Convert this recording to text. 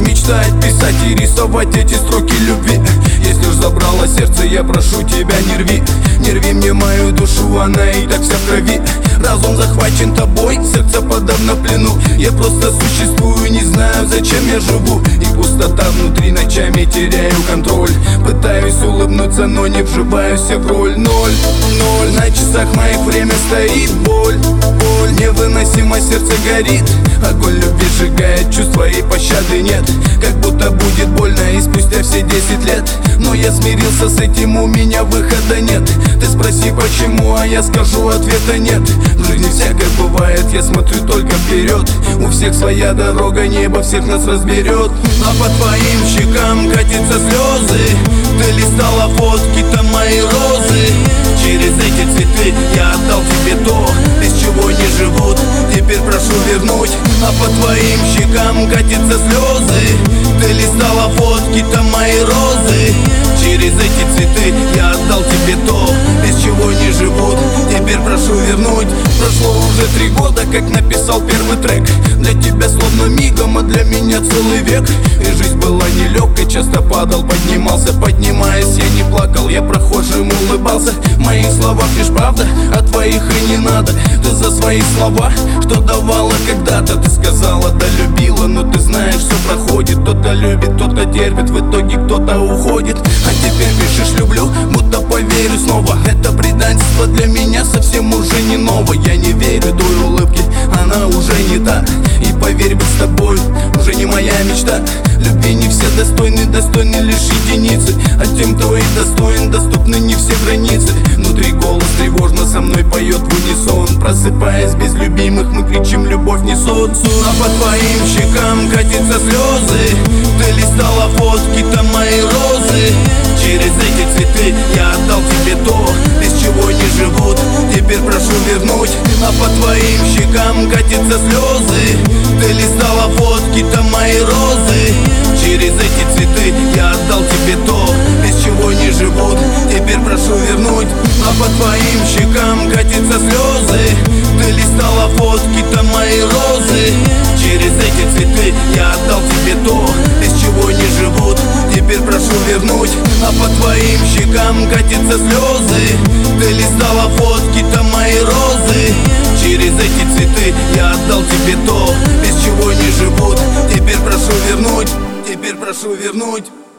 мечтать, писать и рисовать эти строки любви. Если уж забрало сердце, я прошу тебя, не рви. Не рви мне мою душу, она и так вся в крови. Разум захвачен тобой, сердце подавно в плену. Я просто существую, не знаю, зачем я живу. И пустота внутри, ночами теряю контроль. Пытаюсь улыбнуться, но не вживаюсь в роль. Ноль, на часах моих время стоит боль. Невыносимо, сердце горит. Огонь любви сжигает, чувства и пощады нет. Как будто будет больно и спустя все 10 лет. Но я смирился с этим, у меня выхода нет. Ты спроси почему, а я скажу, ответа нет. В жизни всякое бывает, я смотрю только вперед. У всех своя дорога, небо всех нас разберет. А по твоим щекам катятся слезы. Ты листала фотки, там мои розы. Через эти цветы я отдал тебе то, без чего не живут. Теперь прошу вернуть. А по твоим щекам катятся слезы. Ты листала фотки, там мои розы. Через эти цветы я отдал тебе то, без чего не живут. Теперь прошу вернуть. Прошло уже 3 года, как написал первый трек. Для тебя словно мигом, а для меня целый век. И жизнь была нелегкой, часто падал, поднимался. Поднимаясь, я не плакал, я прохожим улыбался. В моих словах лишь правда, а твоих и не надо. Ты за свои слова, что давала когда-то. Ты сказала, да любила, но ты знаешь, все проходит. Кто-то любит, кто-то терпит, в итоге кто-то уходит. А теперь пишешь люблю, будто поверю снова. Это предательство для меня совсем уже не ново. Я не верю той улыбке, она уже не та. И поверь, быть с тобой уже не моя мечта. Любви не все достойны, достойны лишь единицы. А тем, кто и достоин, доступны не все границы. Внутри голос тревожно со мной поет в унисон. Просыпаясь без любимых, мы кричим любовь не сон. А по твоим щекам катятся слезы. Ты листала фотки, там мои розы. Через эти цветы я отдал тебе то, без чего не живут. Теперь прошу вернуть. А по твоим щекам катятся слезы. Ты листала фотки, там мои розы. Через эти цветы я отдал тебе то, без чего не живут. Теперь прошу вернуть. А по твоим щекам катятся слезы. Ты листала фотки, там мои розы. Через эти цветы я отдал тебе то, без чего не живут. Теперь прошу вернуть. А по твоим щекам катятся слезы. Ты листала фотки, там мои розы. Через эти цветы я отдал тебе то, без чего не живут. Теперь прошу вернуть. Теперь прошу вернуть.